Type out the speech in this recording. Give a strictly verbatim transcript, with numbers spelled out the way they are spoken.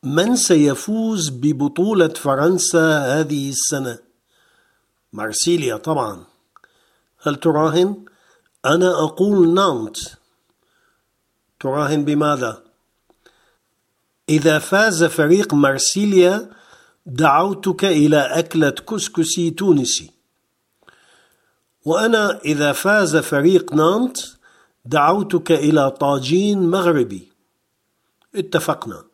من سيفوز ببطولة فرنسا هذه السنة؟ مارسيليا طبعا. هل تراهن؟ أنا أقول نانت. تراهن بماذا؟ إذا فاز فريق مارسيليا دعوتك إلى أكلة كسكسي تونسي، وأنا إذا فاز فريق نانت دعوتك إلى طاجين مغربي. اتفقنا.